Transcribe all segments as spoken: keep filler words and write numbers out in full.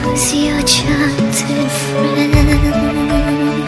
was your childhood friend,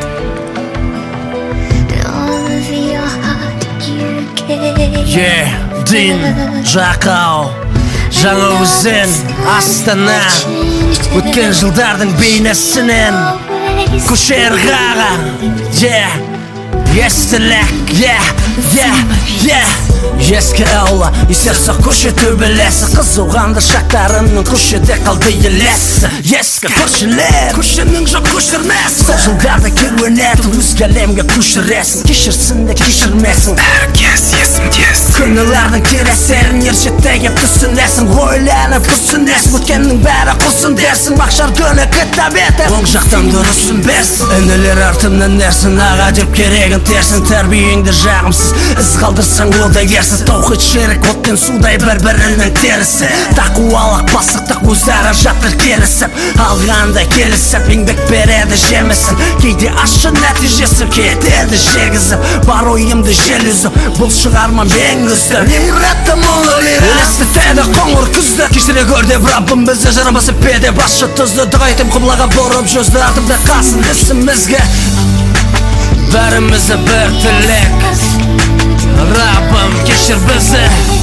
and all of your heart you gave. Yeah, Din, Жақау, жаңа өзен, Астана, өткен жылдардың бейнесінен көшер ғаға. Yeah, естілік, yeah, yeah, yeah. Ескі аула, есерсі көше төбелесі, қызуғанды шақтарымның көшеде қалды елесі. Ескі көшелер, көшенің жоқ көшірмесі, сол жылдарды керуен етіп өзге әлемге көшіресің. Кешірсін де кешірмесің, әркез есімдесін. күнілердің тересерін ершетте кеп түсінесің. Ойланып күрсінесің, өткеннің бәрі құлсын дерсің. Мақшар күні кітап етіп оң жақтан дұрысын берсін. Інілер артымнан нәрсін, аға деп керегін терсін. Тәрбиеңді жағымсыз із қалдырсаң одай ерсіз. Тоқыт шерік оттен судай бір-бірінің терісі. Тақуалық пасықтық өздері жатыр келісіп, алғандай келісіп еңбек береді жемісін. Кейде ащы нәтижесі кетеді жегізіп, бар ойымды жел үзіп, бұл шығармам ең үзді. Лиреттім ұлы лира елестетеді қоңыр күзді. Кешіре көр деп Раббым бізді, жарамасы педе басшы тұзды. Дұға етем құблаға бұрып жүзді, артымда қалсын ісімізге бәрімізді бір тілек. Раббым кешір бізді.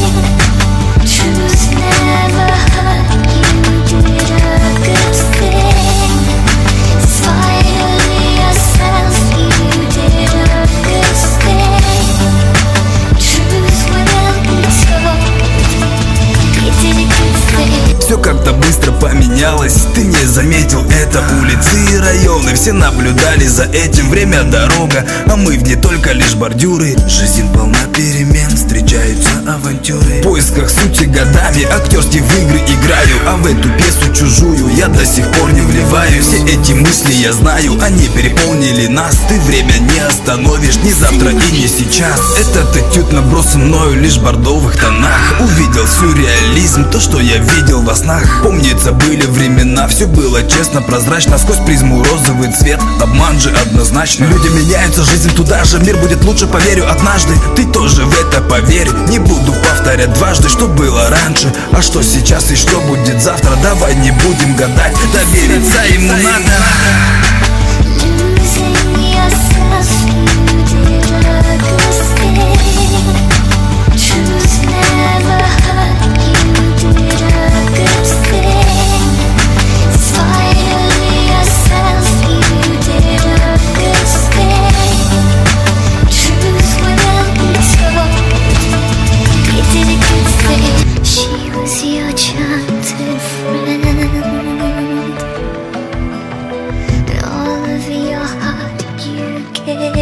Truth never hurt you, did a good thing. Finally yourself, you did a good thing. Truth will be told, you did a good thing. Все как-то быстро поменялось, ты не заметил это. Улицы и районы, все наблюдали за этим. Время дорога, а мы в ней только лишь бордюры. Жизнь полна перемен, встречаются авантюры. В поисках сути годами актерские в игры играю, а в эту пьесу чужую я до сих пор не вливаю. Все эти мысли я знаю, они переполнили нас. Ты время не остановишь, ни завтра и не сейчас. Этот этюд набросан мною лишь в бордовых тонах. Увидел сюрреализм, то, что я видел во снах. Помнится, были времена, все было честно, прозрачно. Сквозь призму розовый цвет, обман же однозначно. Люди меняются, жизнь туда же, мир будет лучше, поверю однажды. Ты тоже в это поверь, не буду повторять дважды, что было раньше, а что сейчас и что будет завтра. Давай не будем гадать, довериться ему надо.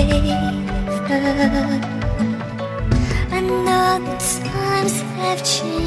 I know the times have changed.